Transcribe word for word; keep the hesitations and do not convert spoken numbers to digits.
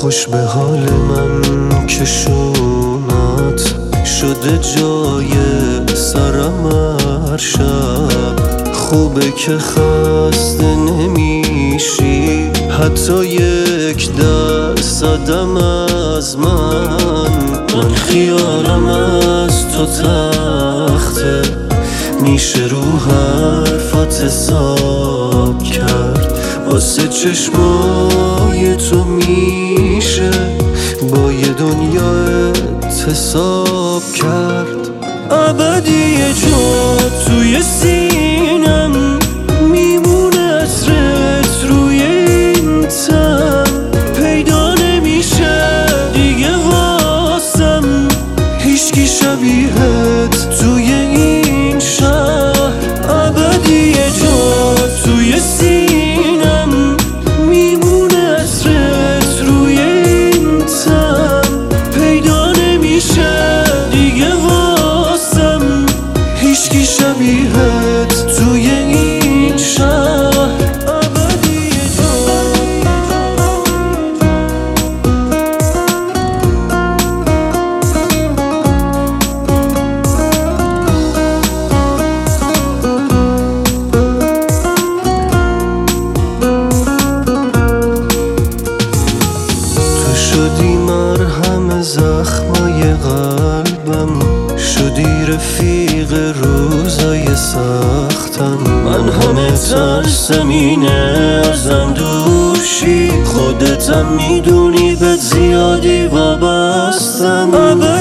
خوش به حال من که شونات شده جای سرم هر شب. خوبه که خسته نمیشی حتی یک درصدم از من. من خیالم از تو تخته، میشه رو حرفات حساب کرد. واسه چشمای تو میشه با یه دنیا اعتصاب کرد. ابدی یه جا توی سینم میمونه عطرت روی این تن. پیدا نمیشه دیگه واسم هیچکی شبیهت توی این شهر. ابدی یه جا توی سینم میمونه عطرت روی این تن. پیدا نمیشه دیگه واسم هیچکی شبیهت توی این شهر. ابدی یه جا. تو شدی مرهم زخمای قلبم، شدی رفیق روزای سختم. من همه ترسم اینه ازم دوشی، خودتم میدونی به زیادی وابستم.